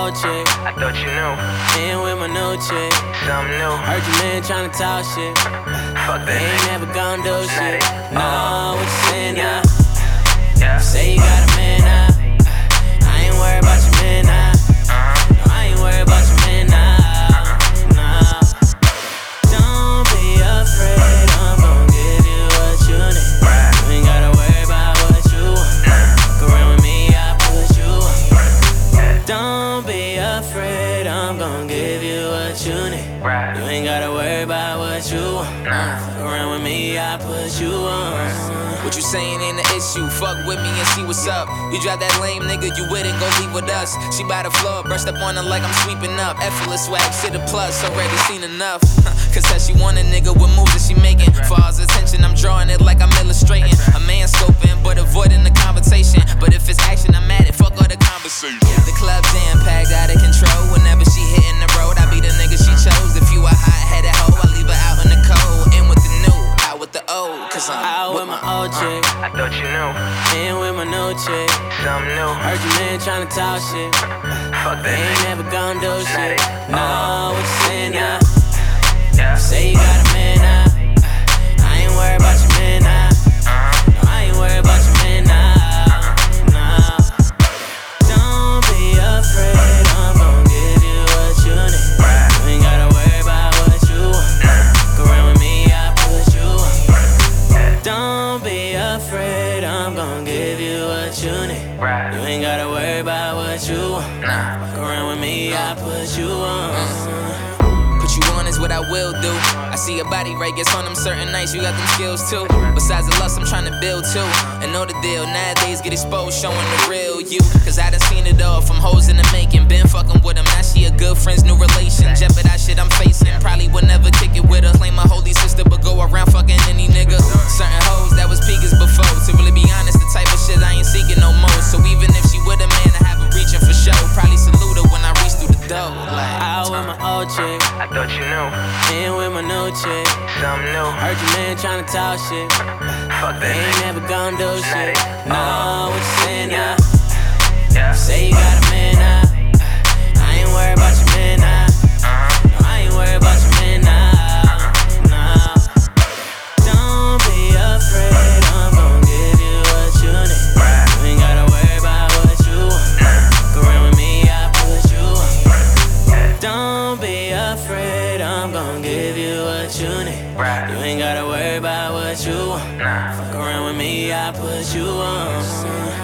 old chick. I thought you knew. And with my new chick. Something new. Heard your man tryna talk shit. Fuck that. Ain't never gon' do shit. No, what you saying now? Yeah. Say you got a man now. I ain't worried about your man now. No, I ain't worried about your man now. No. Don't be afraid, I'm gon' give you what you need. You ain't gotta worry about what you want. Fuck around with me, I put you on. Don't be afraid, I'm gon' give you what you need. You ain't gotta worry about what you want. Fuck around with me, I put you on. What you saying ain't an issue, fuck with me and see what's up. You drive that lame nigga, you with it, go leave with us. She by the floor, brushed up on her like I'm sweeping up. Effortless swag, shit a plus, already seen enough. Cause said she want a nigga with moves that she making. For all attention, I'm drawing it like I'm illustrating. A man scoping, but avoiding the conversation. But if it's action, I'm at it, fuck all the conversation. The club jam-packed, out of control. Whenever she hitting the road, I be the nigga she chose. If you a hot-headed hoe, I leave her out in the cold. In with the new, out with the old. Cause I'm out with my old chick. I thought you knew. And with my new chick. Something new. Heard your man tryna talk shit. Fuck that. Ain't never gon' do shit. No, what you saying now? Yeah. Say you got a man now. I ain't worried about your man now. No, I ain't worried about your man now. No. Don't be afraid, I'm gon' give you what you need. You ain't gotta worry about what you want. Fuck around with me, I put you on. Don't be afraid, I'm gon' give you what you need. You ain't gotta worry about what you want. Fuck around with me, I put you on. Put you on is what I will do. I see your body right, guess on them certain nights you got them skills too. Besides the lust I'm trying to build too. And know the deal, nowadays get exposed, showing the real you. Cause I done seen it all from hoes in the making. Been fucking with them, now she a good friend's new relation. Jeopardize shit I'm facing, probably would never kick it with her. Claim my holy sister, but go around fucking any nigga. Certain hoes that was peakers before. To really be honest, the type of shit I ain't seeking no more. So even if she with a man, I have her reaching for show. Probably salute her when I reach through the door. Like, out with my old chick. I thought you knew. And with my new chick. Something new. Heard your man tryna talk shit. Fuck that. Ain't never gon' do shit. No, what you saying now? Yeah. Say you got a man now. I ain't worried about your man now. No, I ain't worried about your man now. No. Don't be afraid, I'm gon' give you what you need. You ain't gotta worry about what you want. Fuck around with me, I put you on. Don't be afraid, I'm gon' give you what you need. You ain't gotta worry about what you want. Fuck around with me, I put you on.